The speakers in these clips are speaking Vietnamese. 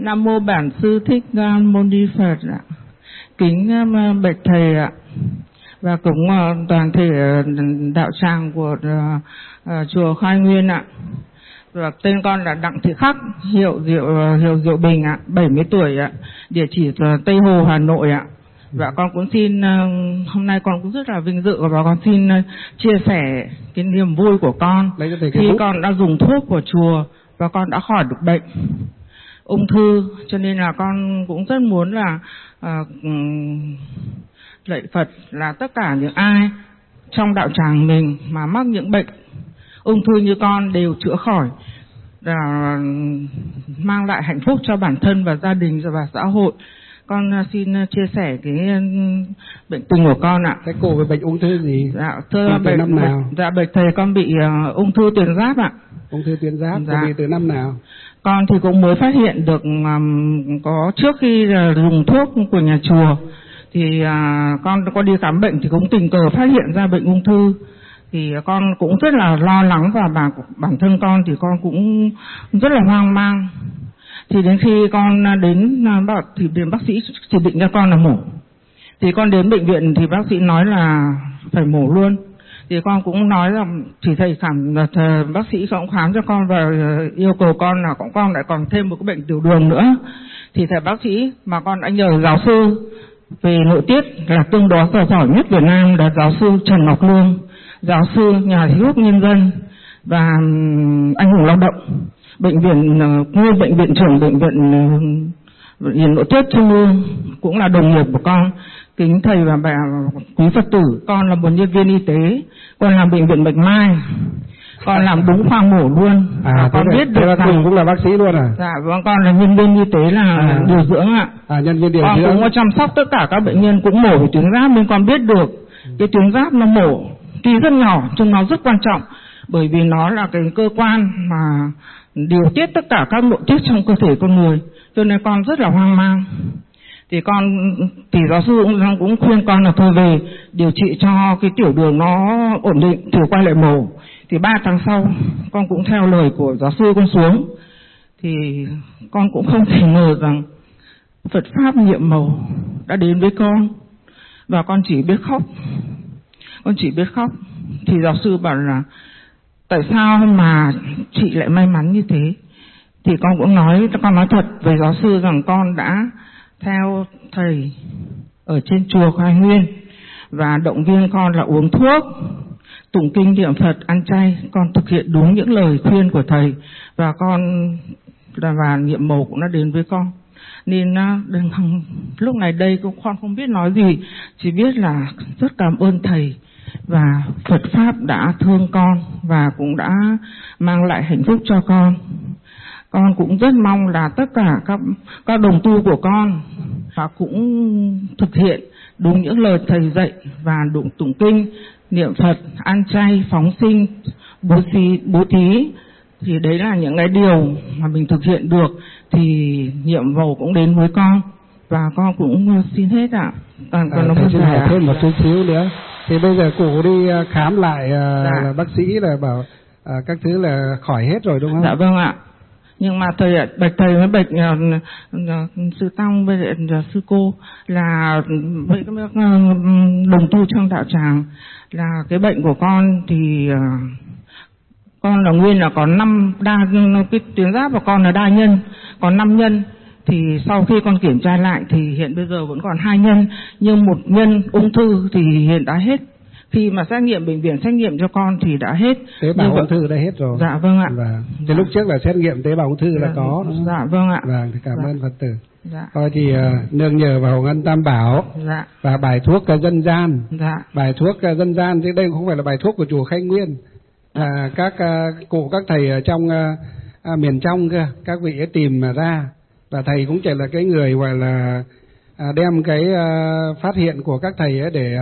Nam mô Bản Sư Thích Ca Mâu Ni Phật ạ. Kính bạch thầy ạ. Và cũng toàn thể đạo tràng của chùa Khai Nguyên ạ. Và tên con là Đặng Thị Khắc, hiệu Diệu Bình ạ, 70 tuổi ạ, địa chỉ Tây Hồ, Hà Nội ạ. Và con cũng xin, hôm nay con cũng rất là vinh dự và con xin chia sẻ cái niềm vui của con khi con đã dùng thuốc của chùa và con đã khỏi được bệnh ung thư. Cho nên là con cũng rất muốn là lạy Phật là tất cả những ai trong đạo tràng mình mà mắc những bệnh ung thư như con đều chữa khỏi, và mang lại hạnh phúc cho bản thân và gia đình và xã hội. Con xin chia sẻ cái bệnh tình của con ạ. Cái cổ về bệnh ung thư gì? Dạ thưa bệnh năm nào? Dạ bệnh thầy, con bị ung thư tuyến giáp ạ. Ung thư tuyến giáp. Dạ. Bị từ năm nào? Con thì cũng mới phát hiện được có trước khi dùng thuốc của nhà chùa thì con có đi khám bệnh thì cũng tình cờ phát hiện ra bệnh ung thư. Thì con cũng rất là lo lắng và bản thân con thì con cũng rất là hoang mang. Thì đến khi con đến bác sĩ chỉ định cho con là mổ. Thì con đến bệnh viện thì bác sĩ nói là phải mổ luôn. Thì con cũng nói rằng chỉ bác sĩ cũng khám cho con và yêu cầu con là con lại còn thêm một cái bệnh tiểu đường nữa. Thì thầy bác sĩ mà con đã nhờ giáo sư về nội tiết là tương đối giỏi nhất Việt Nam là giáo sư Trần Ngọc Lương, giáo sư nhà thuốc nhân dân và anh hùng lao động, nguyên bệnh viện trưởng bệnh viện nội tiết Trung ương, cũng là đồng nghiệp của con. Kính thầy và bà quý Phật tử, con là một nhân viên y tế, con làm bệnh viện Bạch Mai, con làm đúng khoa mổ luôn. Con biết được rằng cũng là bác sĩ luôn à? Dạ vâng, con là nhân viên y tế là điều dưỡng ạ. Nhân viên điều con dưỡng. Con cũng có chăm sóc tất cả các bệnh nhân cũng mổ về tuyến giáp, nên con biết được cái tuyến giáp nó mổ tuy rất nhỏ nhưng nó rất quan trọng, bởi vì nó là cái cơ quan mà điều tiết tất cả các nội tiết trong cơ thể con người, cho nên con rất là hoang mang. Thì giáo sư cũng khuyên con là thôi về điều trị cho cái tiểu đường nó ổn định thì quay lại mổ. Thì 3 tháng sau con cũng theo lời của giáo sư con xuống. Thì con cũng không thể ngờ rằng Phật pháp nhiệm màu đã đến với con, và con chỉ biết khóc. Thì giáo sư bảo là tại sao mà chị lại may mắn như thế. Thì con cũng nói thật với giáo sư rằng con đã theo thầy ở trên chùa Khai Nguyên và động viên con là uống thuốc, tụng kinh niệm Phật, ăn chay. Con thực hiện đúng những lời khuyên của thầy và nhiệm màu cũng đã đến với con. Nên lúc này đây con không biết nói gì, chỉ biết là rất cảm ơn thầy và Phật pháp đã thương con và cũng đã mang lại hạnh phúc cho con. Con cũng rất mong là tất cả các đồng tu của con và cũng thực hiện đúng những lời thầy dạy và tụng kinh, niệm Phật, ăn chay, phóng sinh, bố thí. Thì đấy là những cái điều mà mình thực hiện được thì nhiệm vụ cũng đến với con, và con cũng xin hết ạ. Thầy xin hỏi thêm một chút xíu nữa. Thì bây giờ cụ đi khám lại là bác sĩ là bảo các thứ là khỏi hết rồi đúng không? Dạ vâng ạ. Nhưng mà bạch thầy với bạch sư Tăng với sư cô là với các đồng tu trong đạo tràng là cái bệnh của con thì con là nguyên là có cái tuyến giáp của con là đa nhân, còn 5 nhân. Thì sau khi con kiểm tra lại thì hiện bây giờ vẫn còn 2 nhân, nhưng 1 nhân ung thư thì hiện đã hết. Khi mà xét nghiệm bệnh viện xét nghiệm cho con thì đã hết. Tế bào ung thư đã hết rồi. Dạ vâng ạ. Thì lúc trước là xét nghiệm tế bào ung thư là có. Dạ vâng ạ. Vâng, thì cảm ơn Phật tử. Dạ. Thôi thì nương nhờ vào Hồng Ân Tam Bảo. Dạ. Và bài thuốc dân gian. Dạ. Bài thuốc dân gian thì đây không phải là bài thuốc của chùa Khai Nguyên. Các cụ các thầy ở trong miền trong kia, các vị ấy tìm mà ra, và thầy cũng chỉ là cái người gọi là đem cái phát hiện của các thầy ấy để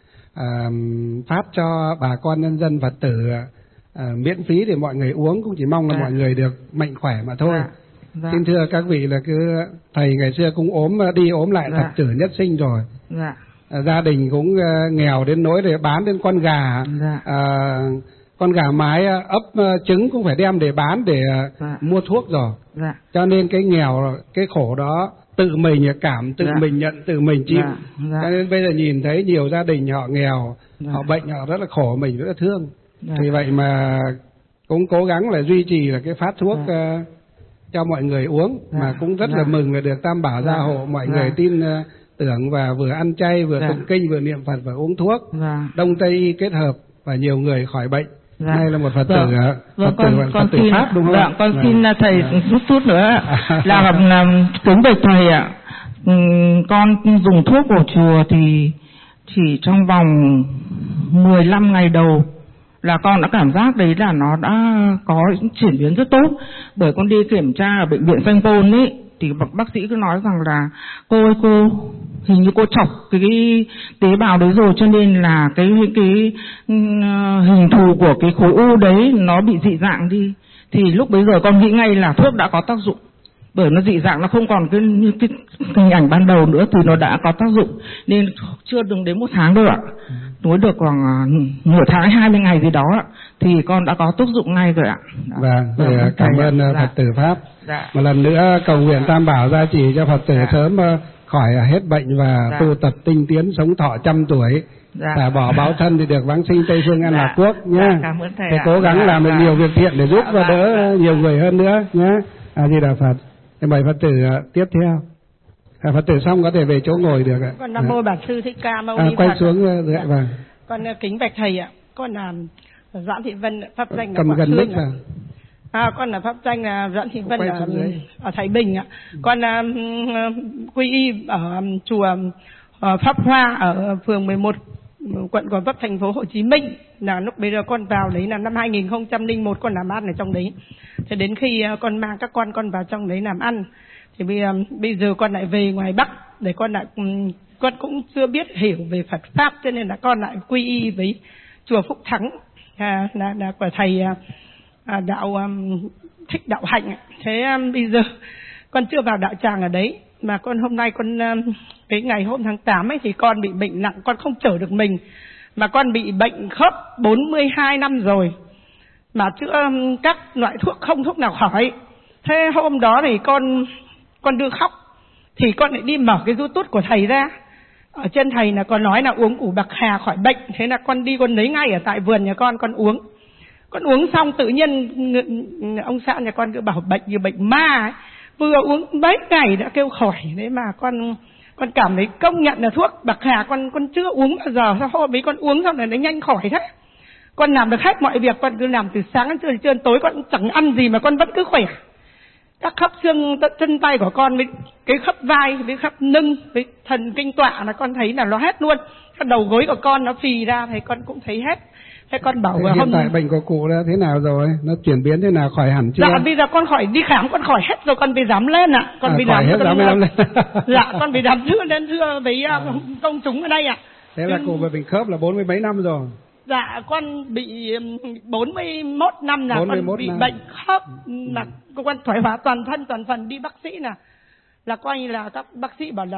phát cho bà con nhân dân Phật tử miễn phí để mọi người uống, cũng chỉ mong là mọi người được mạnh khỏe mà thôi. Xin thưa các vị là thầy ngày xưa cũng ốm lại thập tử nhất sinh rồi. Gia đình cũng nghèo đến nỗi để bán đến con gà con gà mái ấp trứng cũng phải đem để bán để mua thuốc rồi. Cho nên cái nghèo, cái khổ đó tự mình cảm, tự mình nhận, tự mình chịu. Cho nên bây giờ nhìn thấy nhiều gia đình họ nghèo, họ bệnh, họ rất là khổ, mình rất là thương. Thì vậy mà cũng cố gắng là duy trì là cái phát thuốc cho mọi người uống, mà cũng rất là mừng là được Tam Bảo gia hộ mọi người tin tưởng và vừa ăn chay, vừa tụng kinh, vừa niệm Phật và uống thuốc. Đông Tây y kết hợp và nhiều người khỏi bệnh. Đây là một Phật tử, Phật tử Pháp đúng không? Con xin thầy chút nữa là kính bạch thầy ạ. Con dùng thuốc của chùa thì chỉ trong vòng 15 ngày đầu là con đã cảm giác đấy là nó đã có chuyển biến rất tốt. Bởi con đi kiểm tra ở bệnh viện Sanh Pôn ấy thì bác sĩ cứ nói rằng là cô ơi, cô hình như cô chọc cái tế bào đấy rồi, cho nên là cái hình thù của cái khối u đấy nó bị dị dạng đi. Thì lúc bấy giờ con nghĩ ngay là thuốc đã có tác dụng, bởi nó dị dạng, nó không còn cái hình ảnh ban đầu nữa thì nó đã có tác dụng. Nên chưa được đến 1 tháng đâu ạ, mới được khoảng nửa tháng 20 ngày gì đó ạ, thì con đã có tác dụng ngay rồi ạ. Cảm ơn Phật tử Pháp. Một lần nữa cầu nguyện Tam Bảo gia trì cho Phật tử sớm khỏi hết bệnh và tu tập tinh tiến, sống thọ 100 tuổi. Xả bỏ báo thân thì được vãng sinh Tây Phương An Lạc Quốc nhé. Thì cố gắng làm được nhiều việc thiện để giúp và đỡ nhiều người hơn nữa nhé. A Di Đà Phật. Thì mời Phật tử tiếp theo. Phật tử xong có thể về chỗ ngồi được ạ. Con Nam Mô Bản Sư Thích Ca Mâu Ni Phật. Quay xuống dưới. Vâng. Con kính bạch thầy ạ. Con là Doãn Thị Vân, pháp danh là Cầm gần mic vào. Con là pháp danh là Doãn Thị Vân ở Thái Bình ạ. Con quy y ở chùa Pháp Hoa ở phường 11 quận Gò Vấp, thành phố Hồ Chí Minh. Là lúc bây giờ con vào đấy là năm 2001 con làm ăn ở trong đấy. Thế đến khi con mang các con vào trong đấy làm ăn thì bây giờ con lại về ngoài Bắc để con cũng chưa biết hiểu về Phật pháp, cho nên là con lại quy y với chùa Phúc Thắng là của thầy đạo Thích Đạo Hạnh. Thế bây giờ con chưa vào đạo tràng ở đấy, mà con hôm nay cái ngày hôm tháng 8 ấy thì con bị bệnh nặng, con không chở được mình, mà con bị bệnh khớp 42 năm rồi mà chữa các loại thuốc không thuốc nào khỏi. Thế hôm đó thì con đưa khóc thì con lại đi mở cái YouTube của thầy ra, ở trên thầy là con nói là uống củ bạc hà khỏi bệnh. Thế là con đi con lấy ngay ở tại vườn nhà con uống xong tự nhiên ông xã nhà con cứ bảo bệnh như bệnh ma ấy. Vừa uống mấy ngày đã kêu khỏi. Đấy mà con cảm thấy công nhận là thuốc bạc hà con chưa uống bao giờ. Sao hôm ấy con uống xong rồi nó nhanh khỏi thế. Con làm được hết mọi việc, con cứ làm từ sáng đến trưa tối, con cũng chẳng ăn gì mà con vẫn cứ khỏe. Các khớp xương chân tay của con với cái khớp vai, với khớp lưng, với thần kinh tọa là con thấy là nó hết luôn. Cái đầu gối của con nó phì ra thì con cũng thấy hết. Thế con bảo hiện tại bệnh của cụ đã thế nào rồi? Nó chuyển biến thế nào, khỏi hẳn chưa? Dạ bây giờ con khỏi đi khám, con khỏi hết rồi, con bị dám lên ạ. Con bị dám lên. Dạ con bị dám thưa với công chúng ở đây ạ. Thế là cụ bị bệnh khớp là 40 mấy năm rồi. Dạ con bị 41 năm là con bị bệnh khớp, là con thoái hóa toàn phần đi bác sĩ là coi như là các bác sĩ bảo là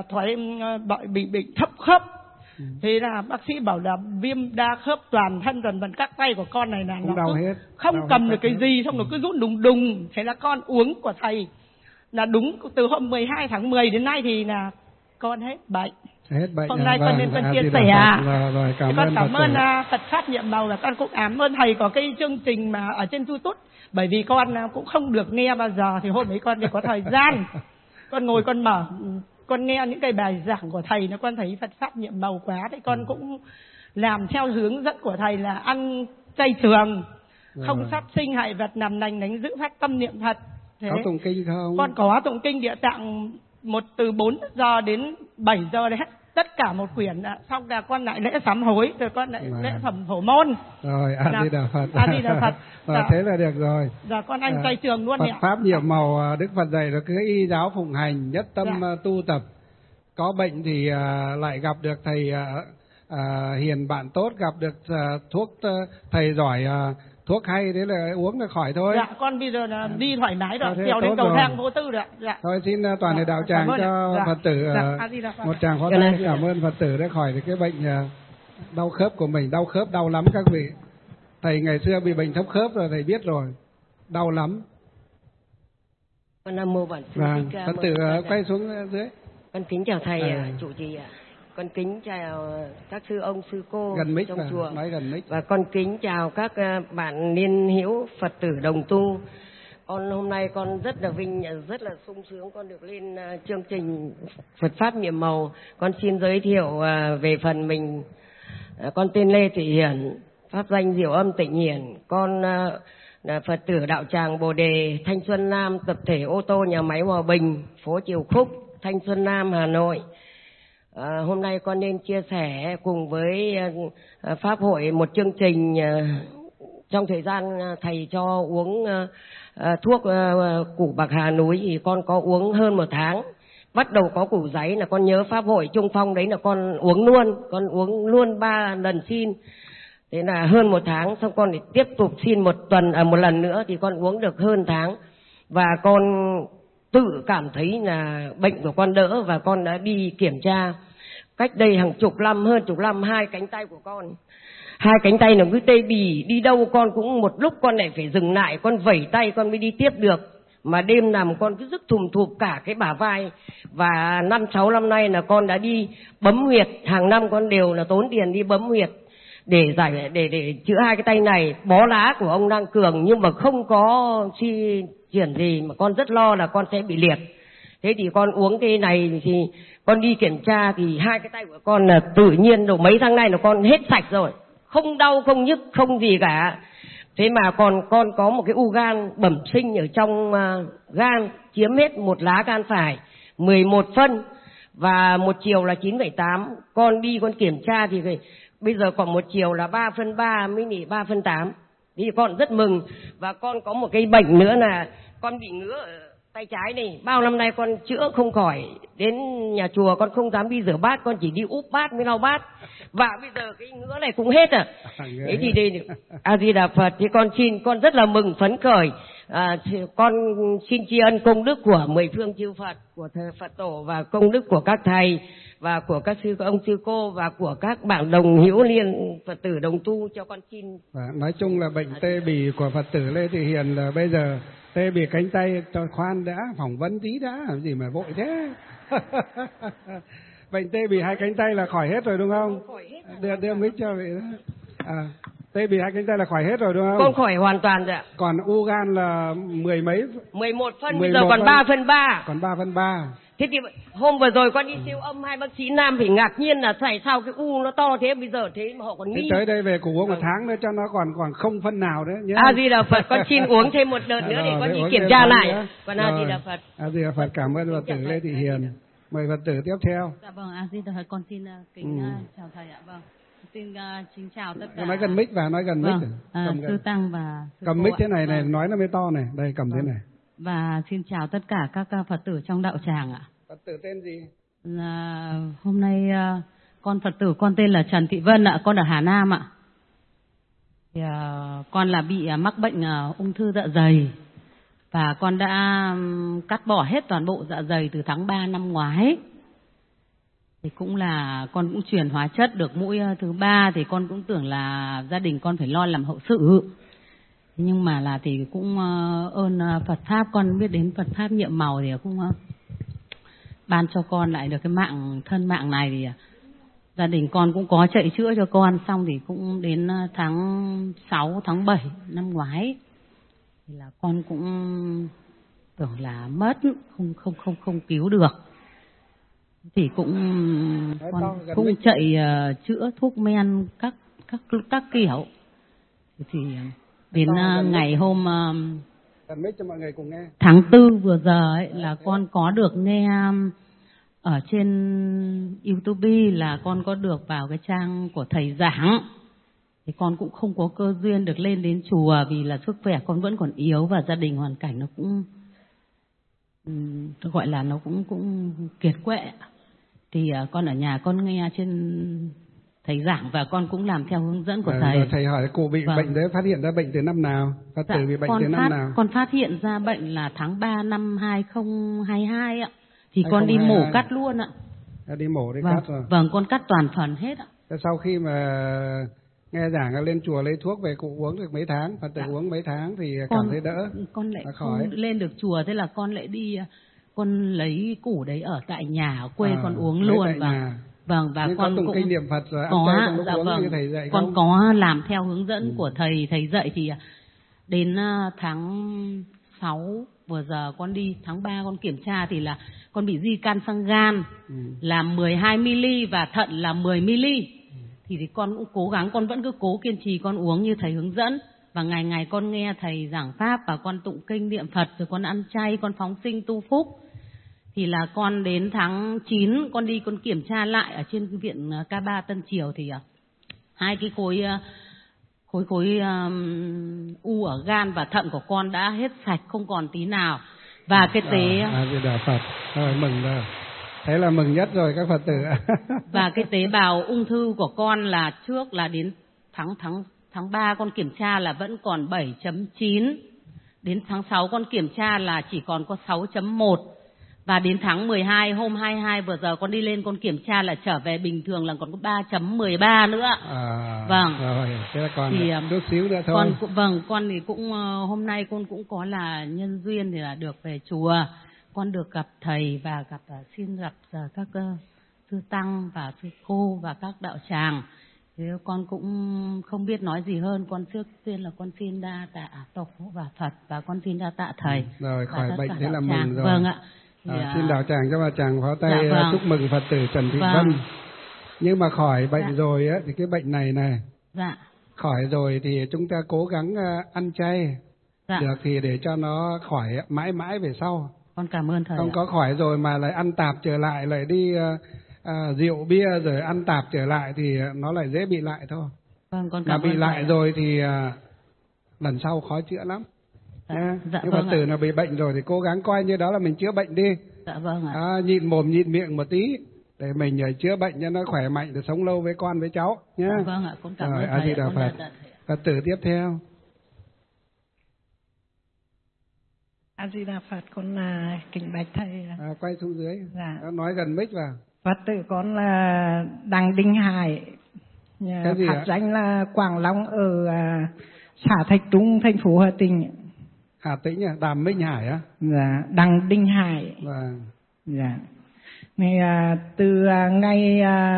bị bệnh thấp khớp. Thế là bác sĩ bảo là viêm đa khớp toàn thân các tay của con này là nó không cầm được cái gì, xong nó cứ rút đùng. Thế là con uống của thầy là đúng từ hôm 12 tháng 10 đến nay thì là con hết bệnh. Hôm nay con nên con chia sẻ. Con cảm ơn Phật pháp nhiệm màu, là con cũng cảm ơn thầy có cái chương trình mà ở trên YouTube, bởi vì con cũng không được nghe bao giờ, thì hôm ấy con thì có thời gian con ngồi con mở, con nghe những cái bài giảng của thầy, nó con thấy Phật pháp nhiệm màu quá, thì con cũng làm theo hướng dẫn của thầy là ăn chay trường, không sát sinh hại vật, làm lành đánh giữ, phát tâm niệm Phật. Thế có tụng kinh không? Con có tụng kinh Địa Tạng từ 4 giờ đến 7 giờ đấy hết tất cả một quyển. Xong là con lại lễ sám hối, rồi con lại lễ phẩm phổ môn. Rồi A Di Đà Phật. A Di Đà Phật. Thế là được rồi. Dạ con ăn chay trường luôn. Phật pháp nhiệm màu Đức Phật dạy là cứ y giáo phụng hành, nhất tâm tu tập. Có bệnh thì lại gặp được thầy hiền bạn tốt, gặp được thuốc thầy giỏi, thuốc hay, thế là uống là khỏi thôi. Dạ con bây giờ là đi thoải mái rồi, trèo đến cầu thang vô tư rồi. Dạ. Thôi xin toàn thể đạo tràng cho Phật tử một tràng phó tay. Cảm ơn Phật tử đã khỏi được cái bệnh đau khớp của mình, đau khớp đau lắm các vị. Thầy ngày xưa bị bệnh thấp khớp rồi, thầy biết rồi, đau lắm. Con Nam Mô Bản Sư Vâng, Thích Ca Phật Mâu tử Ni Phật. quay xuống dưới. Con kính chào thầy trụ trì ạ. Con kính chào các sư ông sư cô Gần mic trong và chùa. nói gần mic. Và con kính chào các bạn niên hữu Phật tử đồng tu. Con hôm nay con rất là vinh, rất là sung sướng con được lên chương trình Phật pháp nhiệm màu. Con xin giới thiệu về phần mình. Con tên Lê Thị Hiển, pháp danh Diệu Âm Tịnh Hiển. Con là Phật tử đạo tràng Bồ Đề, Thanh Xuân Nam, tập thể ô tô nhà máy Hòa Bình, phố Triều Khúc, Thanh Xuân Nam, Hà Nội. Hôm nay con nên chia sẻ cùng với pháp hội một chương trình. Trong thời gian thầy cho uống thuốc củ bạc hà núi thì con có uống hơn 1 tháng. Bắt đầu có củ giấy là con nhớ pháp hội Trung Phong đấy là con uống luôn 3 lần xin. Thế là hơn 1 tháng, xong con thì tiếp tục xin một lần nữa thì con uống được hơn tháng. Và con tự cảm thấy là bệnh của con đỡ và con đã đi kiểm tra. Cách đây hàng chục năm, hơn chục năm, 2 cánh tay của con, 2 cánh tay nó cứ tê bì, đi đâu con cũng một lúc con lại phải dừng lại, con vẩy tay con mới đi tiếp được. Mà đêm nằm con cứ rức thùm thụp cả cái bả vai. Và 5-6 năm nay là con đã đi bấm huyệt, hàng năm con đều là tốn tiền đi bấm huyệt để chữa 2 cái tay này. Bó lá của ông Đăng Cường nhưng mà không có suy chuyển gì, mà con rất lo là con sẽ bị liệt. Thế thì con uống cái này thì con đi kiểm tra thì 2 cái tay của con là tự nhiên đủ mấy tháng nay là con hết sạch rồi, không đau không nhức không gì cả. Thế mà con có một cái u gan bẩm sinh ở trong gan, chiếm hết 1 lá gan phải, 11 phân và 1 chiều là 9,8. Con đi con kiểm tra thì bây giờ còn 1 chiều là 3/3 mới nghỉ 3/8. Thì con rất mừng. Và con có một cái bệnh nữa là con bị ngứa ở tay trái này, bao năm nay con chữa không khỏi. Đến nhà chùa con không dám đi rửa bát, con chỉ đi úp bát mới lau bát. Và bây giờ cái ngứa này cũng hết à. Thế thì đây A Di Đà Phật, thì con rất là mừng phấn khởi. Con xin tri ân công đức của 10 phương chư Phật, của thờ Phật tổ và công đức của các thầy và của các sư ông sư cô và của các bạn đồng hữu liên Phật tử đồng tu cho con xin. Nói chung là bệnh tê bì của Phật tử Lê Thị Hiền là bây giờ tê bì cánh tay, cho khoan đã, phỏng vấn tí đã, làm gì mà vội thế. Bệnh tê bì 2 cánh tay là khỏi hết rồi đúng không? Đưa mic cho vậy đó. Tê bì 2 cánh tay là khỏi hết rồi đúng không? Con khỏi hoàn toàn rồi ạ. Còn u gan là 11 phân, bây giờ còn 3/3. Còn 3/3. Thế thì hôm vừa rồi con đi siêu âm, 2 bác sĩ nam phải ngạc nhiên là tại sao cái u nó to thế, bây giờ thế mà họ còn nghi. Tới đây về cũng uống 1 tháng nữa cho nó còn không phân nào nữa nhé. A Di Đà Phật, con xin uống thêm một đợt nữa để con đi kiểm tra lại. Con A Di Đà Phật. A Di Đà Phật, cảm ơn Phật tử Lê Thị Hiền. Mời Phật tử tiếp theo. Dạ vâng, A Di Đà Phật, con xin kính chào thầy ạ. Vâng, xin kính chào tất cả. Nói gần mic và nói gần mic. Sư tăng và sư cầm cô mic thế này này, nói nó mới to này. Đây cầm thế này. Và xin chào tất cả các Phật tử trong đạo tràng ạ. Phật tử tên gì? Hôm nay con Phật tử con tên là Trần Thị Vân ạ, con ở Hà Nam ạ. Thì, con là bị mắc bệnh ung thư dạ dày và con đã cắt bỏ hết toàn bộ dạ dày từ tháng 3 năm ngoái. Thì cũng là con cũng chuyển hóa chất được mũi thứ 3 thì con cũng tưởng là gia đình con phải lo làm hậu sự. Nhưng mà là thì cũng ơn Phật pháp, con biết đến Phật pháp nhiệm màu thì cũng ban cho con lại được cái thân mạng này. Thì gia đình con cũng có chạy chữa cho con, xong thì cũng đến tháng 6, tháng 7 năm ngoái thì là con cũng tưởng là mất, không cứu được. Thì con cũng chạy chữa thuốc men các kiểu. Thì đến ngày hôm tháng 4 vừa giờ ấy là con có được nghe ở trên YouTube là con có được vào cái trang của thầy giảng. Thì con cũng không có cơ duyên được lên đến chùa vì là sức khỏe con vẫn còn yếu và gia đình hoàn cảnh nó cũng gọi là nó cũng kiệt quệ. Thì con ở nhà con nghe trên thầy giảng và con cũng làm theo hướng dẫn của thầy. Thầy hỏi cụ bị bệnh đấy, phát hiện ra bệnh từ năm nào? Phật tử bị bệnh từ năm nào? Con phát hiện ra bệnh là tháng 3 năm 2022 ạ. Thì con đi mổ cắt luôn ạ. Đi mổ đi cắt rồi. Vâng, con cắt toàn phần hết ạ. Sau khi mà nghe giảng lên chùa lấy thuốc về cụ uống được mấy tháng, Phật tử uống mấy tháng thì cảm thấy đỡ. Con lại khỏi. không lên được chùa, thế là con lại đi, con lấy củ đấy ở tại nhà ở quê con uống luôn. Và nhưng con cũng kinh niệm Phật rồi có, ăn chay trong lúc uống như thầy dạy con không? có làm theo hướng dẫn của thầy dạy. thì đến tháng 6 vừa giờ con đi, tháng 3 con kiểm tra thì là con bị di can xăng gan là 12 ml và thận là 10 ml. Thì con cũng cố gắng, con vẫn cứ cố kiên trì con uống như thầy hướng dẫn, và ngày ngày con nghe thầy giảng pháp và con tụng kinh niệm Phật, rồi con ăn chay, con phóng sinh tu phúc. Thì là con đến tháng 9 con đi con kiểm tra lại ở trên viện K3 Tân Triều thì hai cái khối u ở gan và thận của con đã hết sạch, không còn tí nào. Và cái tế Phật rồi, mừng rồi. Thế là mừng nhất rồi các Phật tử. Và cái tế bào ung thư của con là trước là đến tháng 3 con kiểm tra là vẫn còn 7.9. Đến tháng 6 con kiểm tra là chỉ còn có 6.1. Và đến tháng 12 hôm 22 vừa giờ con đi lên con kiểm tra là trở về bình thường, là còn có 3.13 nữa. Vâng. Rồi, thế là còn thì chút xíu nữa thôi. Con thì cũng hôm nay con cũng có là nhân duyên thì là được về chùa. Con được gặp thầy và xin gặp các sư tăng và sư cô và các đạo tràng. Thế con cũng không biết nói gì hơn. Con trước tiên là con xin đa tạ Tổ và Phật, và con xin đa tạ thầy. Rồi khỏi bệnh thế là tràng. mừng rồi. Vâng ạ. Xin đạo tràng cho bà tràng pháo tay chúc mừng Phật tử Trần Thị Vân. Nhưng mà khỏi bệnh rồi á thì cái bệnh này khỏi rồi thì chúng ta cố gắng ăn chay. Được thì để cho nó khỏi mãi mãi về sau. Con cảm ơn thầy. Không có khỏi rồi mà lại ăn tạp trở lại, lại đi rượu bia rồi ăn tạp trở lại thì nó lại dễ bị lại thôi. Vâng, con cảm mà bị ơn lại thầy. Rồi thì lần sau khó chữa lắm. Nhưng Phật tử nào bị bệnh rồi thì cố gắng coi như đó là mình chữa bệnh đi. Dạ vâng ạ. Nhịn mồm nhịn miệng một tí để mình chữa bệnh cho nó khỏe mạnh để sống lâu với con với cháu nhé. Dạ vâng ạ, con cảm ơn thầy. A Di Đà Phật. Phật tử tiếp theo. A Di Đà Phật, con là kính bạch thầy. Quay xuống dưới. Dạ. Nói gần mic vào. Phật tử con là Đặng Đinh Hải. Pháp danh là Quảng Long ở xã Thạch Trung, thành phố Hà Tĩnh. Hà Tĩnh à? Đàm Minh Hải á? Dạ, Đặng Đinh Hải. Vâng. Dạ. Này, từ ngày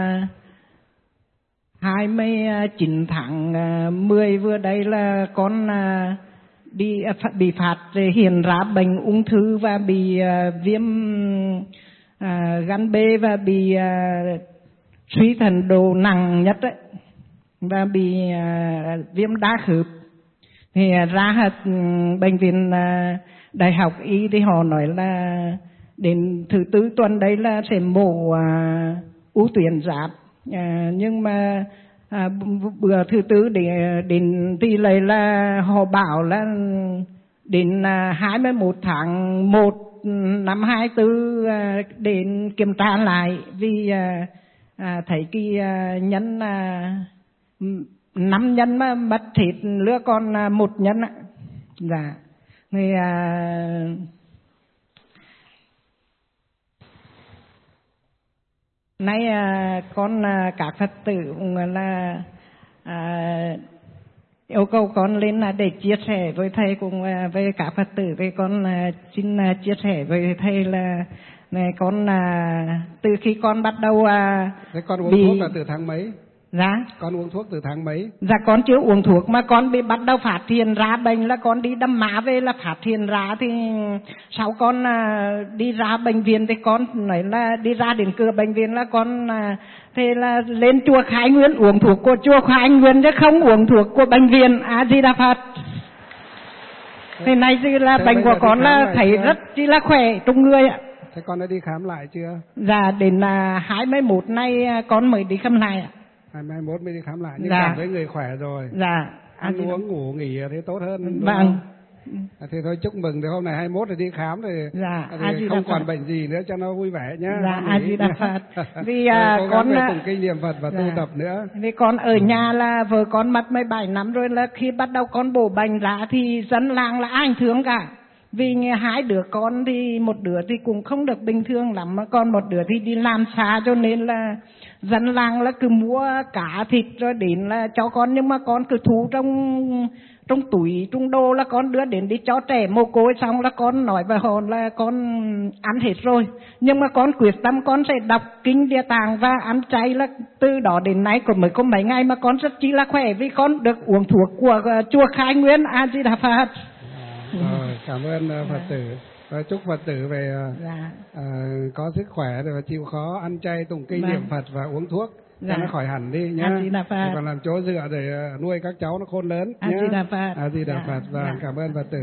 29 tháng 10 vừa đây là con bị phát hiện ra bệnh ung thư và bị viêm gan B và bị suy thận độ nặng nhất ấy, và bị viêm đa khớp. Thì ra bệnh viện Đại học Y thì họ nói là đến thứ tư tuần đấy là sẽ mổ u tuyến giáp. Nhưng mà bữa thứ tư đến thì lại là họ bảo là đến 21 tháng 1 năm 24 đến kiểm tra lại, vì thấy cái nhân 5 nhân mà mất thịt lứa con 1 nhân ạ. Dạ. Thì nay con các Phật tử là yêu cầu con lên để chia sẻ với thầy cùng với các Phật tử. Thì con xin chia sẻ với thầy là này, con từ khi con bắt đầu thế con uống thuốc là từ tháng mấy? Dạ. Con uống thuốc từ tháng mấy? Dạ con chưa uống thuốc mà con bị bắt đầu phát hiện ra bệnh là con đi đâm má về là phát hiện ra. Thì sau con đi ra bệnh viện thì con nói là đi ra đến cửa bệnh viện là con thế là lên chùa Khai Nguyên uống thuốc của chùa Khai Nguyên chứ không uống thuốc của bệnh viện. A Di Đà Phật. Thế này thì là bệnh của con là thấy rất chỉ là khỏe trong người ạ. Thế con đã đi khám lại chưa? Dạ đến 21 nay con mới đi khám lại ạ. 21 mới đi khám lại, nhưng dạ. cảm thấy người khỏe rồi. Dạ. Ăn uống ngủ nghỉ thế tốt hơn. Vâng. Thế thôi chúc mừng, thì hôm nay 21 thì đi khám dạ. thì không còn bệnh gì nữa cho nó vui vẻ nhé. Dạ, A Di Đà Phật. Vì con cùng kinh nghiệm Phật và tu tập nữa. Vì con ở nhà là vợ con mất 17 năm rồi, là khi bắt đầu con bổ bệnh ra thì dân làng là ai thương cả. Vì 2 đứa con thì một đứa thì cũng không được bình thường lắm, mà còn một đứa thì đi làm xa, cho nên là dân làng là cứ mua cá thịt rồi đến là cho con, nhưng mà con cứ thu trong túi trong đồ là con đưa đến đi cho trẻ mồ côi, xong là con nói với họ là con ăn hết rồi. Nhưng mà con quyết tâm con sẽ đọc kinh Địa Tạng và ăn chay, là từ đó đến nay mới có mấy ngày mà con rất chi là khỏe vì con được uống thuốc của chùa Khai Nguyên. A Di Đà Phật. Cảm ơn Phật tử. Và chúc Phật tử về có sức khỏe và chịu khó ăn chay tụng kinh niệm Phật và uống thuốc cho nó khỏi hẳn đi nhé. Còn làm chỗ dựa để nuôi các cháu nó khôn lớn nhé. A Di Đà Phật. A Di Đà Phật. Và cảm ơn Phật tử.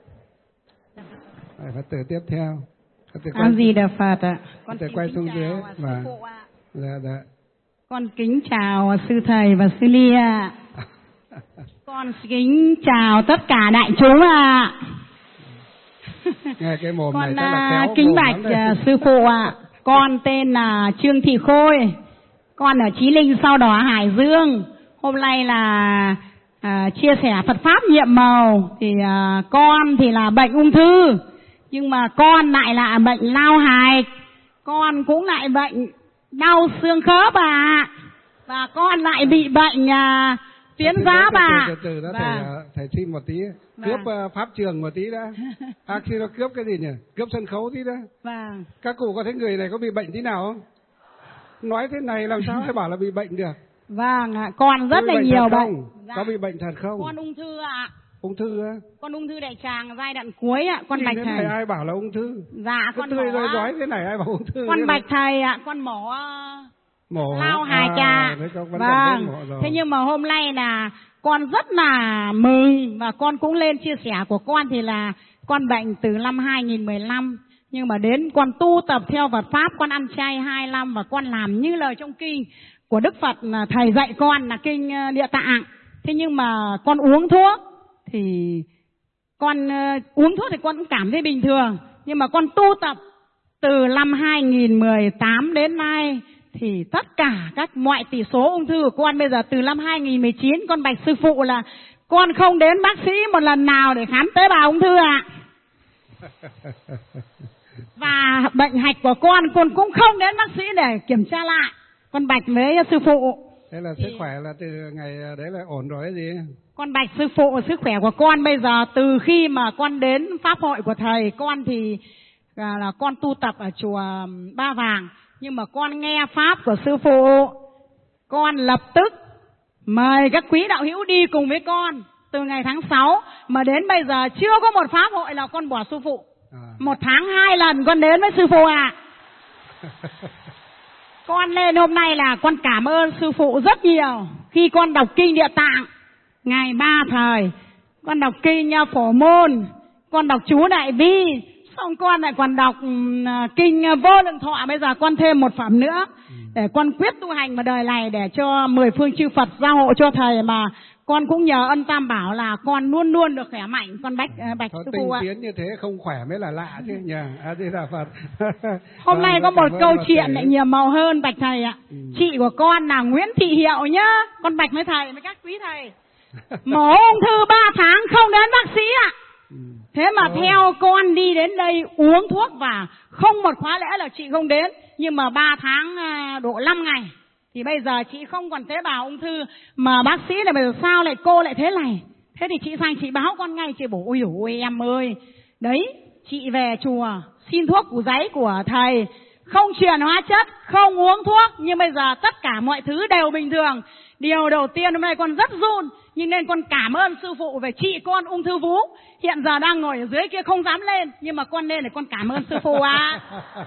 Phật tử tiếp theo. A Di Đà Phật ạ. Phật tử quay xuống dưới và dạ. Con kính chào sư thầy và sư Ly ạ. Con kính chào tất cả đại chúng ạ. Nghe cái mồm con này chắc là khéo kính bạch sư phụ ạ. Con tên là Trương Thị Khôi, con ở Chí Linh sau đó Hải Dương. Hôm nay là chia sẻ Phật pháp nhiệm màu. Thì con thì là bệnh ung thư, nhưng mà con lại là bệnh lao hạch, con cũng lại bệnh đau xương khớp ạ, và con lại bị bệnh tuyến giáp ạ. Từ đó thầy xin một tí cướp pháp trường một tí đã. Khi nó cướp cái gì nhỉ? Cướp sân khấu tí đó. Vâng. Các cụ có thấy người này có bị bệnh tí nào không? Nói thế này làm sao hay bảo là bị bệnh được? Vâng ạ, con rất là nhiều bệnh. Dạ. Có bị bệnh thật không? Con ung thư ạ. Ung thư á? Con ung thư đại tràng giai đoạn cuối ạ. Con bạch thầy. Thầy. Ai bảo là ung thư? Dạ con tươi rồi nói thế này ai bảo ung thư? Con bạch Thầy ạ, con mổ lao hạch ạ. Vâng. Thế nhưng mà hôm nay là con rất là mừng, và con cũng lên chia sẻ của con thì là con bệnh từ năm 2015, nhưng mà đến con tu tập theo Phật pháp, con ăn chay 2 năm và con làm như lời trong kinh của Đức Phật thầy dạy con là kinh Địa Tạng. Thế nhưng mà con uống thuốc thì con uống thuốc thì con cũng cảm thấy bình thường, nhưng mà con tu tập từ năm 2018 đến nay thì tất cả các mọi tỷ số ung thư của con bây giờ từ năm 2019 con bạch sư phụ là con không đến bác sĩ một lần nào để khám tế bào ung thư ạ. Và bệnh hạch của con cũng không đến bác sĩ để kiểm tra lại. Con bạch với sư phụ. Thế là sức khỏe là từ ngày đấy là ổn rồi gì? Con bạch sư phụ, sức khỏe của con bây giờ từ khi mà con đến pháp hội của thầy, con thì là con tu tập ở chùa Ba Vàng. Nhưng mà con nghe pháp của sư phụ, con lập tức mời các quý đạo hữu đi cùng với con từ ngày tháng 6 mà đến bây giờ chưa có một pháp hội nào con bỏ sư phụ. 1 tháng 2 lần con đến với sư phụ ạ. Con lên hôm nay là con cảm ơn sư phụ rất nhiều. Khi con đọc kinh Địa Tạng ngày 3 thời, con đọc kinh Phổ Môn, con đọc chú Đại Bi, xong con lại còn đọc kinh Vô Lượng Thọ. Bây giờ con thêm một phẩm nữa để con quyết tu hành vào đời này để cho 10 phương chư Phật gia hộ cho thầy. Mà con cũng nhờ ân Tam Bảo là con luôn luôn được khỏe mạnh. Con bạch sư phụ ạ. Tinh tiến như thế không khỏe mới là lạ chứ nhỉ. A Di Đà Phật. Hôm nay có một câu chuyện lại nhiều màu hơn bạch thầy ạ. Chị của con là Nguyễn Thị Hiệu nhá. Con bạch với thầy với các quý thầy. Mổ ung thư 3 tháng không đến bác sĩ ạ. Thế mà theo con đi đến đây uống thuốc và không một khóa lẽ là chị không đến. Nhưng mà 3 tháng độ 5 ngày thì bây giờ chị không còn tế bào ung thư. Mà bác sĩ là bây giờ sao lại cô lại thế này. Thế thì chị sang chị báo con ngay. Chị bảo ôi em ơi, đấy chị về chùa xin thuốc củ giấy của thầy, không truyền hóa chất, không uống thuốc, nhưng bây giờ tất cả mọi thứ đều bình thường. Điều đầu tiên hôm nay con rất run, nhưng nên con cảm ơn sư phụ về chị con ung thư vú hiện giờ đang ngồi ở dưới kia không dám lên, nhưng mà con lên để con cảm ơn sư phụ ạ.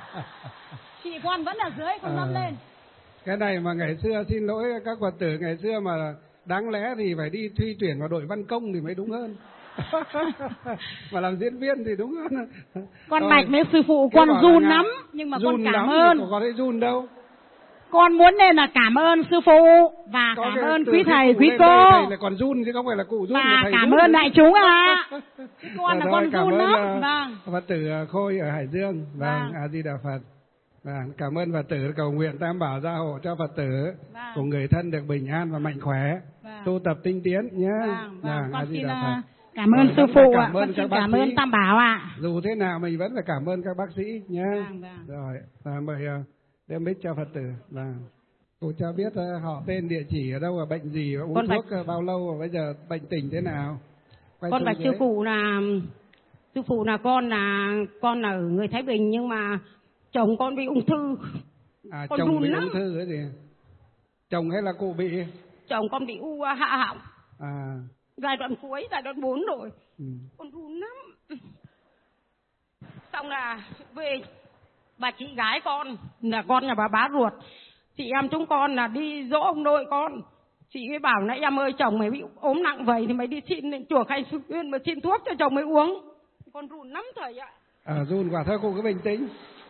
Chị con vẫn ở dưới không dám lên. Cái này mà ngày xưa, xin lỗi các Phật tử, ngày xưa mà đáng lẽ thì phải đi thi tuyển vào đội văn công thì mới đúng hơn. Mà làm diễn viên thì đúng hơn. Con bạch với sư phụ con run lắm, nhưng mà con cảm ơn. Có thấy run đâu. Con muốn nên là cảm ơn sư phụ và cảm ơn quý thầy, quý cô. Thầy là còn run chứ không phải là cụ run. Và cảm ơn đại chúng ạ. Con là con run lắm. Vâng. Phật tử Khôi ở Hải Dương. Vâng, A Di Đà Phật. Vâng, cảm ơn Phật tử cầu nguyện Tam Bảo gia hộ cho Phật tử cùng người thân được bình an và mạnh khỏe, tu tập tinh tiến nhé. Con xin cảm ơn sư phụ ạ. Con xin cảm ơn Tam Bảo ạ. Dù thế nào mình vẫn phải cảm ơn các bác sĩ nhé. Rồi, mời đem mic cho Phật tử. Cô cho biết họ tên, địa chỉ ở đâu và bệnh gì, và uống con thuốc bao lâu và bây giờ bệnh tình thế nào? Con bạch sư phụ là con là ở người Thái Bình, nhưng mà chồng con bị ung thư. Con chồng bị lắm. ung thư cái gì? Chồng hay là cụ bị? Chồng con bị u hạ họng. Giai đoạn cuối, giai đoạn 4 rồi. Con run lắm. Xong là về bà chị gái con là con nhà bà bá ruột, chị em chúng con là đi dỗ ông nội con. Chị mới bảo nãy em ơi, chồng mày bị ốm nặng vậy thì mày đi xin lên chùa Khai Xuân Uyên mà xin thuốc cho chồng mày uống. Con run lắm thầy ạ. Run quả, thôi cô cứ bình tĩnh.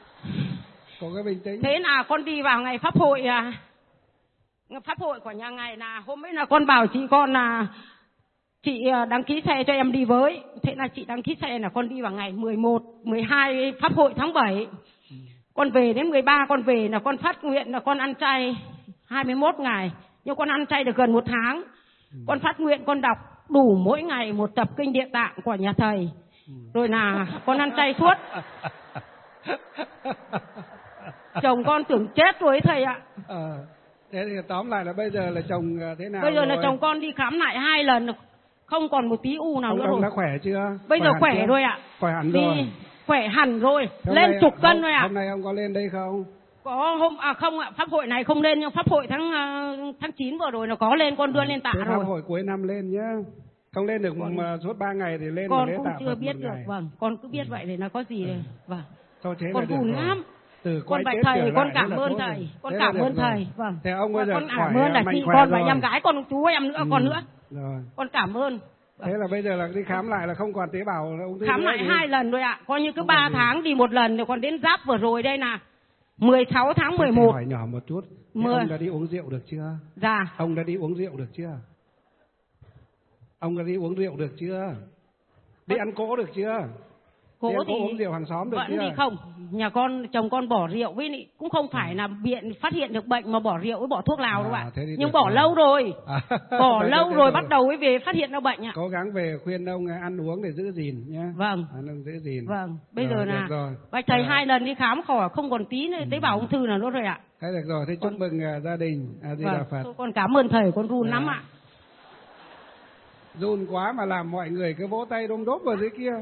Thế là con đi vào ngày pháp hội của nhà ngài, là hôm ấy là con bảo chị con là chị đăng ký xe cho em đi với. Thế là chị đăng ký xe là con đi vào ngày 11, 12 pháp hội tháng 7. Con về đến 13 con về là con phát nguyện là con ăn chay 21 ngày. Nhưng con ăn chay được gần 1 tháng. Con phát nguyện con đọc đủ mỗi ngày một tập kinh Địa Tạng của nhà thầy. Rồi là con ăn chay suốt. Chồng con tưởng chết rồi ấy thầy ạ. Thế thì tóm lại là bây giờ là chồng thế nào? Bây giờ rồi? là chồng con đi khám lại 2 lần, không còn một tí u nào nữa rồi. Ông đã khỏe chưa? Bây giờ khỏe rồi ạ. Khỏe hẳn rồi. Khỏe hẳn rồi. Lên chục cân rồi ạ. Hôm nay ông có lên đây không? Có không ạ, pháp hội này không lên, nhưng pháp hội tháng 9 vừa rồi nó có lên, con đưa lên tạ rồi. Pháp hội cuối năm lên nhá. Không lên được suốt 3 ngày thì lên. Con cũng chưa biết được. Vâng, con cứ biết vậy để nó có gì đây. Vâng. Thôi thế con buồn lắm. Con bạch thầy, con cảm ơn thầy. Con cảm ơn thầy. Vâng. Thế ông bây giờ con cảm ơn là chị con và em gái con, chú em nữa, con nữa. Rồi. Con cảm ơn. Thế là bây giờ là đi khám lại là không còn tế bào ung thư. Khám lại 2 lần rồi ạ. Coi như cứ 3 tháng đi 1 lần, rồi còn đến giáp vừa rồi đây là 16 tháng 11. Hỏi nhỏ một chút. Ông đã đi uống rượu được chưa? Dạ. Ông đã đi uống rượu được chưa? Ông đã đi uống rượu được chưa? Đi ăn cỗ được chưa? Cỗ thì uống rượu hàng xóm được vẫn chưa? đi không. Nhà con, chồng con bỏ rượu với cũng không phải là biện phát hiện được bệnh mà bỏ rượu với bỏ thuốc lào đâu ạ. Nhưng bỏ lâu rồi. Bỏ lâu rồi bắt đầu mới về phát hiện ra bệnh ạ. Cố gắng về khuyên ông ăn uống để giữ gìn nhé. Vâng. Ăn uống giữ gìn. Vâng. Bây giờ là bạch thầy 2 lần đi khám khỏi không còn tí tế bào ung thư nào nữa rồi ạ. Thế được rồi, thế chúc mừng gia đình. Di Đà Phật. Con cảm ơn thầy, con run lắm ạ. Run quá mà làm mọi người cứ vỗ tay đôm đốp vào dưới kia.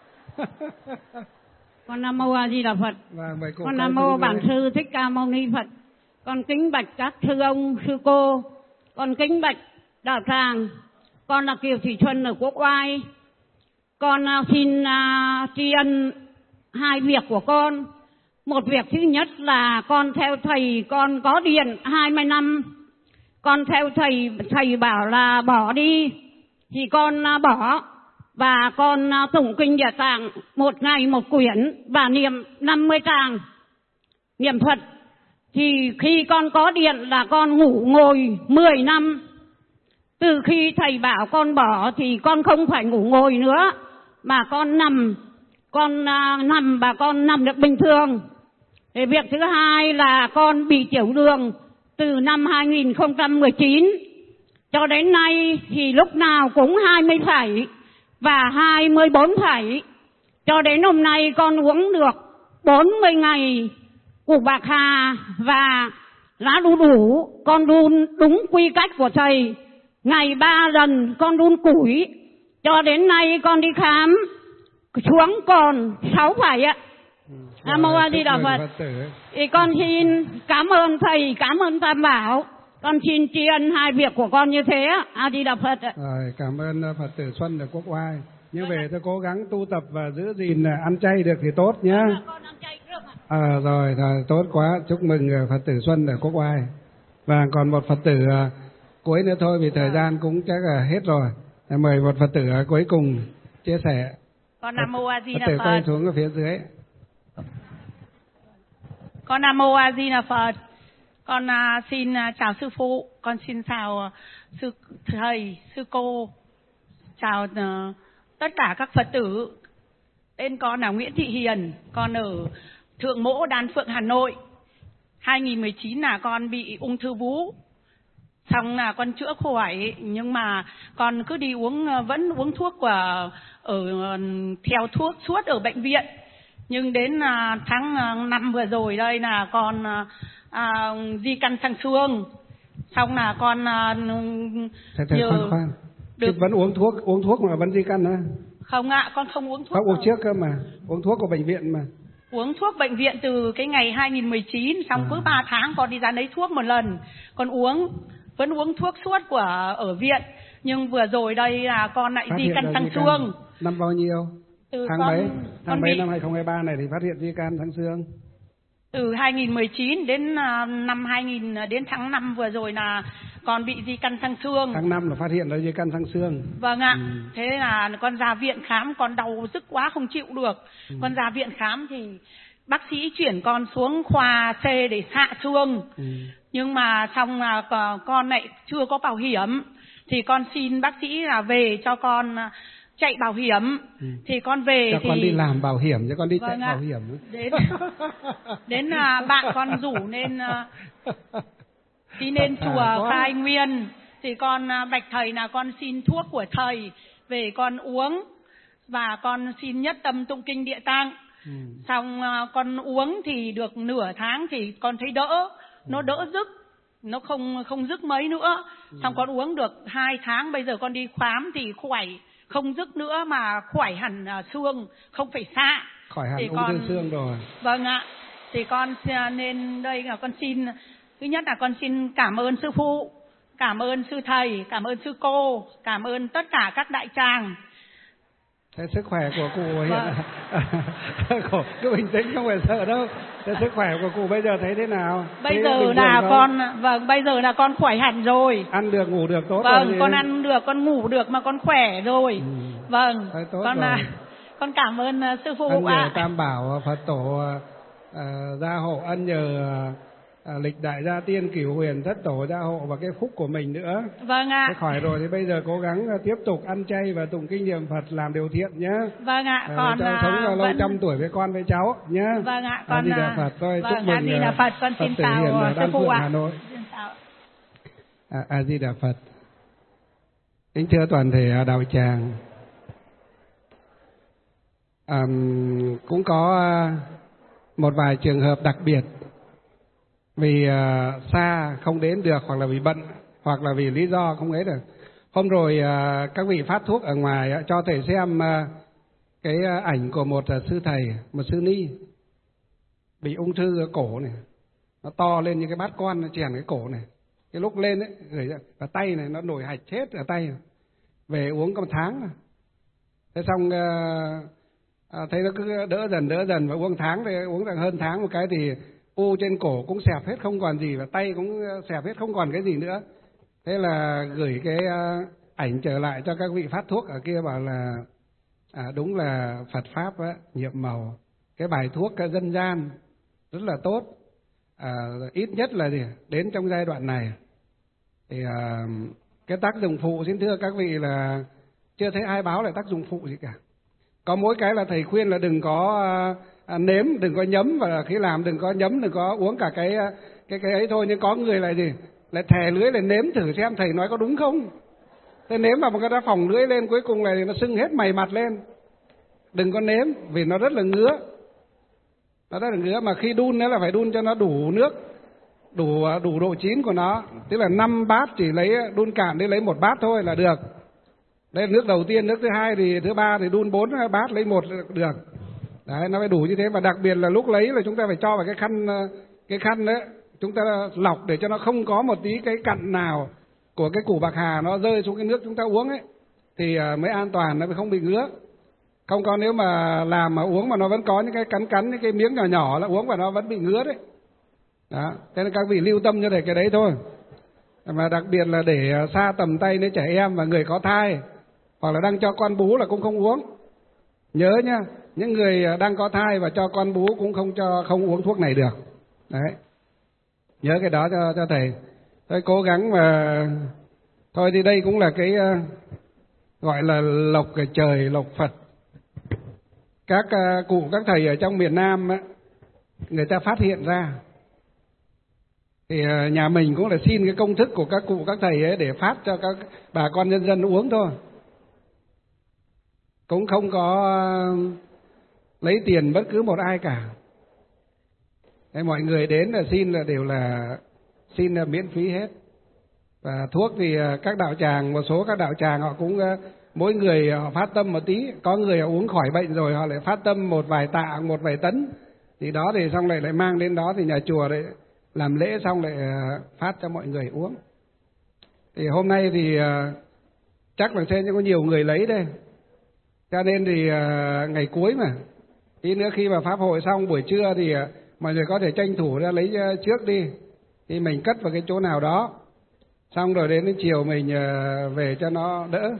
Con Nam Mô A Di Đà Phật. Con Nam Mô Bản Sư Thích Ca Mâu Ni Phật. Con kính bạch các sư ông, sư cô. Con kính bạch đạo tràng. Con là Kiều Thị Xuân ở Quốc Oai. Con xin tri ân 2 việc của con. Một việc thứ nhất là con theo thầy, con có điện 20 năm. Con theo thầy bảo là bỏ đi thì con bỏ. Và con tụng kinh Địa Tạng 1 ngày 1 quyển và niệm 50 tràng niệm Phật. Thì khi con có điện là con ngủ ngồi 10 năm. Từ khi thầy bảo con bỏ thì con không phải ngủ ngồi nữa, mà con nằm. Con nằm và con nằm được bình thường. Thì việc thứ hai là con bị tiểu đường từ năm 2019 cho đến nay thì lúc nào cũng 20 phẩy và 24 phẩy. Cho đến hôm nay con uống được 40 ngày củ bạc hà và lá đu đủ. Con đun đúng quy cách của thầy. Ngày 3 lần con đun củi. Cho đến nay con đi khám xuống còn 6 phẩy ạ. Nam Mô A Di Đà Phật. Thì con xin cảm ơn thầy, cảm ơn Tam Bảo. Con xin tri ân 2 việc của con như thế. A Di Đà Phật. Rồi, cảm ơn Phật tử Xuân ở Quốc Oai. Như về tôi cố gắng tu tập và giữ gìn ăn chay được thì tốt nhá. Con ăn chay được ạ. Rồi, tốt quá. Chúc mừng Phật tử Xuân ở Quốc Oai. Và còn một Phật tử cuối nữa thôi vì thời gian cũng chắc là hết rồi. Mời một Phật tử cuối cùng chia sẻ. Con Nam Mô A Di Đà Phật tử Phật. quay xuống ở phía dưới. Con Nam Mô A Di Đà Phật. Con xin chào sư phụ, con xin chào sư thầy, sư cô, chào tất cả các Phật tử. Tên con là Nguyễn Thị Hiền, con ở Thượng Mỗ, Đan Phượng, Hà Nội. 2019 là con bị ung thư vú, xong là con chữa khỏi, nhưng mà con cứ đi vẫn uống thuốc theo thuốc suốt ở bệnh viện. Nhưng đến tháng 5 vừa rồi đây là con di căn sang xương. Xong là con thầy khoan. Được. Vẫn uống thuốc mà vẫn di căn á? Không ạ, con không uống thuốc. Không uống trước cơ mà, uống thuốc của bệnh viện mà. Uống thuốc bệnh viện từ cái ngày 2019, xong cứ 3 tháng con đi ra lấy thuốc một lần. Con vẫn uống thuốc suốt ở viện. Nhưng vừa rồi đây là con lại di căn sang xương. Năm bao nhiêu? Tháng mấy năm 2023 này thì phát hiện di căn sang xương? Từ 2019 đến đến tháng 5 vừa rồi là con bị di căn sang xương. Tháng 5 là phát hiện là di căn sang xương. Vâng ạ. Thế là con ra viện khám, con đau dứt quá không chịu được. Con ra viện khám thì bác sĩ chuyển con xuống khoa C để xạ xương. Nhưng mà xong là con lại chưa có bảo hiểm. Thì con xin bác sĩ là về cho con chạy bảo hiểm. Thì con về cho thì con đi làm bảo hiểm cho con đi chạy bảo hiểm. Đến bạn con rủ nên đi lên chùa khai nguyên. Thì con bạch thầy là con xin thuốc của thầy về con uống. Và con xin nhất tâm tụng kinh Địa Tạng. Xong con uống thì được nửa tháng thì con thấy đỡ. Nó đỡ rức. Nó không rức mấy nữa. Xong con uống được 2 tháng. Bây giờ con đi khám thì khỏe. Không rức nữa mà khỏe hẳn xương. Không phải xạ. Khỏi hẳn ung thư xương rồi. Vâng ạ. Thì con nên đây là con xin. Thứ nhất là con xin cảm ơn sư phụ, cảm ơn sư thầy, cảm ơn sư cô, cảm ơn tất cả các đại tràng. Thế sức khỏe của cụ hiện cứ bình tĩnh, không phải sợ đâu. Thế sức khỏe của cụ bây giờ thấy thế nào? Bây giờ là bây giờ là con khỏe hẳn rồi. Ăn được, ngủ được tốt rồi. Vâng, con ăn được, con ngủ được mà con khỏe rồi. Vâng, con cảm ơn sư phụ ạ. Ân nhờ Tam Bảo Phật Tổ gia hộ, ân nhờ lịch đại gia tiên Cửu Huyền Thất Tổ gia hộ và cái phúc của mình nữa. Vâng ạ. Thế khỏi rồi thì bây giờ cố gắng tiếp tục ăn chay và tụng kinh niệm Phật, làm điều thiện nhé. Vâng ạ. Con cho sống lâu trăm tuổi với con với cháu nhé. Vâng ạ. Con Di Đà Phật. Tôi chúc mừng A Di Đà Phật. Con xin chào sư phụ ạ. Hà Nội. A Di Đà Phật. Kính thưa toàn thể đạo tràng, cũng có một vài trường hợp đặc biệt vì xa không đến được, hoặc là vì bận, hoặc là vì lý do không ấy được. Hôm rồi các vị phát thuốc ở ngoài cho thầy xem cái ảnh của một sư thầy, một sư ni bị ung thư ở cổ này, nó to lên như cái bát con, nó chèn cái cổ này. Cái lúc lên ấy, và tay này nó nổi hạch hết ở tay. Về uống có 1 tháng. Thế xong thấy nó cứ đỡ dần và uống tháng thì uống được hơn tháng một cái thì u trên cổ cũng xẹp hết không còn gì, và tay cũng xẹp hết không còn cái gì nữa. Thế là gửi cái ảnh trở lại cho các vị phát thuốc ở kia, bảo là đúng là Phật Pháp nhiệm màu. Cái bài thuốc dân gian rất là tốt. Ít nhất là gì? Đến trong giai đoạn này thì cái tác dụng phụ, xin thưa các vị, là chưa thấy ai báo lại tác dụng phụ gì cả. Có mỗi cái là thầy khuyên là đừng có nếm, đừng có nhấm, và khi làm đừng có nhấm, đừng có uống cả cái ấy thôi. Nhưng có người lại gì? Lại thè lưỡi, lại nếm thử xem thầy nói có đúng không. Thế nếm mà người ta phỏng lưỡi lên, cuối cùng này nó sưng hết mày mặt lên. Đừng có nếm vì nó rất là ngứa. Nó rất là ngứa, mà khi đun nữa là phải đun cho nó đủ nước, đủ độ chín của nó. Tức là 5 bát chỉ lấy đun cạn để lấy 1 bát thôi là được. Đây là nước đầu tiên, nước thứ hai thì thứ ba thì đun 4 bát lấy 1 là được. Đấy, nó phải đủ như thế. Và đặc biệt là lúc lấy là chúng ta phải cho vào cái khăn đấy, chúng ta lọc để cho nó không có một tí cái cặn nào của cái củ bạc hà nó rơi xuống cái nước chúng ta uống ấy, thì mới an toàn, nó mới không bị ngứa. Không có nếu mà làm mà uống mà nó vẫn có những cái cắn những cái miếng nhỏ nhỏ là uống và nó vẫn bị ngứa đấy. Đó, thế nên các vị lưu tâm cho để cái đấy thôi. Mà đặc biệt là để xa tầm tay đến trẻ em và người có thai, hoặc là đang cho con bú là cũng không uống. Nhớ nhá, những người đang có thai và cho con bú cũng không uống thuốc này được. Đấy, nhớ cái đó cho thầy. Tôi cố gắng mà thôi thì đây cũng là cái gọi là lộc trời, lộc Phật. Các cụ các thầy ở trong miền Nam ấy, người ta phát hiện ra. Thì nhà mình cũng là xin cái công thức của các cụ các thầy ấy để phát cho các bà con nhân dân uống thôi. Cũng không có lấy tiền bất cứ một ai cả. Thế mọi người đến là xin là đều là xin là miễn phí hết. Và thuốc thì các đạo tràng, một số các đạo tràng họ cũng mỗi người họ phát tâm một tí, có người họ uống khỏi bệnh rồi họ lại phát tâm một vài tạ, một vài tấn, thì đó thì xong lại mang đến đó thì nhà chùa lại làm lễ xong lại phát cho mọi người uống. Thì hôm nay thì chắc là sẽ có nhiều người lấy đây, cho nên thì ngày cuối mà, tí nữa khi mà pháp hội xong buổi trưa thì mọi người có thể tranh thủ ra lấy trước đi, thì mình cất vào cái chỗ nào đó, xong rồi đến chiều mình về cho nó đỡ.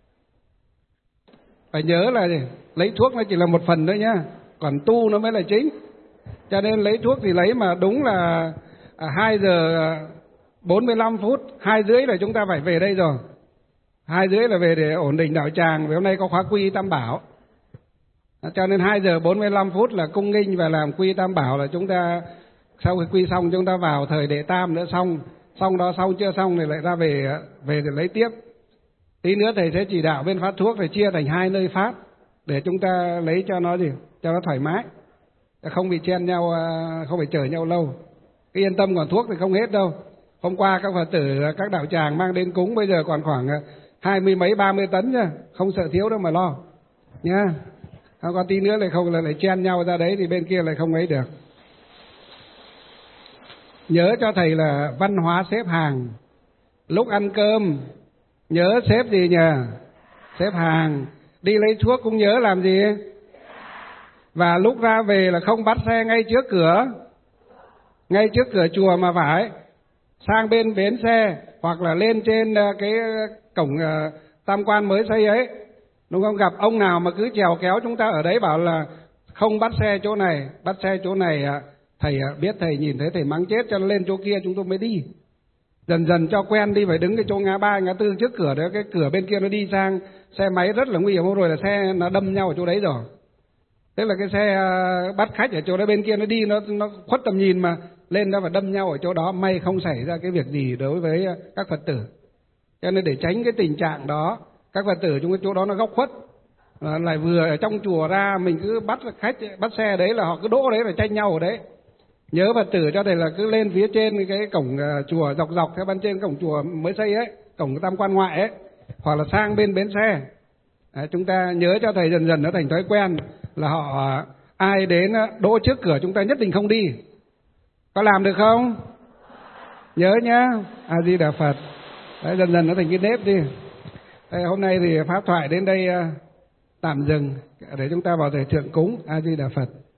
Phải nhớ là lấy thuốc nó chỉ là một phần thôi nhá, còn tu nó mới là chính. Cho nên lấy thuốc thì lấy mà đúng là 2 giờ 45 phút, 2 rưỡi là chúng ta phải về đây rồi. 2 rưỡi là về để ổn định đạo tràng, vì hôm nay có khóa quy tam bảo. Cho nên 2 giờ 45 phút là cung nghinh và làm quy tam bảo, là chúng ta sau khi quy xong chúng ta vào thời đệ tam nữa, xong đó xong chưa xong thì lại ra về để lấy tiếp. Tí nữa thầy sẽ chỉ đạo bên phát thuốc để chia thành 2 nơi phát để chúng ta lấy cho nó thoải mái, không bị chen nhau, không phải chờ nhau lâu. Cái yên tâm, còn thuốc thì không hết đâu. Hôm qua các Phật tử các đạo tràng mang đến cúng, bây giờ còn khoảng 20 mấy 30 tấn nha, không sợ thiếu đâu mà lo nha. Không có tí nữa lại không là lại chen nhau ra đấy thì bên kia lại không ấy được. Nhớ cho thầy là văn hóa xếp hàng. Lúc ăn cơm nhớ xếp gì nhỉ? Xếp hàng. Đi lấy thuốc cũng nhớ làm gì? Và lúc ra về là không bắt xe ngay trước cửa chùa, mà phải sang bên bến xe hoặc là lên trên cái cổng tam quan mới xây ấy, đúng không? Gặp ông nào mà cứ chèo kéo chúng ta ở đấy bảo là không bắt xe chỗ này, bắt xe chỗ này, thầy biết thầy nhìn thấy thầy mắng chết, cho nó lên chỗ kia chúng tôi mới đi. Dần dần cho quen đi, phải đứng cái chỗ ngã 3, ngã 4 trước cửa đó, cái cửa bên kia nó đi sang xe máy rất là nguy hiểm, rồi là xe nó đâm nhau ở chỗ đấy rồi. Tức là cái xe bắt khách ở chỗ đấy bên kia nó đi, nó khuất tầm nhìn mà lên nó phải đâm nhau ở chỗ đó. May không xảy ra cái việc gì đối với các Phật tử. Cho nên để tránh cái tình trạng đó, các Phật tử trong cái chỗ đó nó góc khuất, lại vừa ở trong chùa ra mình cứ bắt khách bắt xe đấy là họ cứ đỗ đấy là tranh nhau ở đấy. Nhớ Phật tử cho thầy là cứ lên phía trên cái cổng chùa, dọc theo bên trên cổng chùa mới xây ấy, cổng tam quan ngoại ấy, hoặc là sang bên bến xe. Đấy, chúng ta nhớ cho thầy dần dần nó thành thói quen là họ ai đến đỗ trước cửa chúng ta nhất định không đi. Có làm được không? Nhớ nhá. A Di Đà Phật. Đấy, dần dần nó thành cái nếp đi. Đấy, hôm nay thì pháp thoại đến đây tạm dừng để chúng ta vào thời thượng cúng. A Di Đà Phật.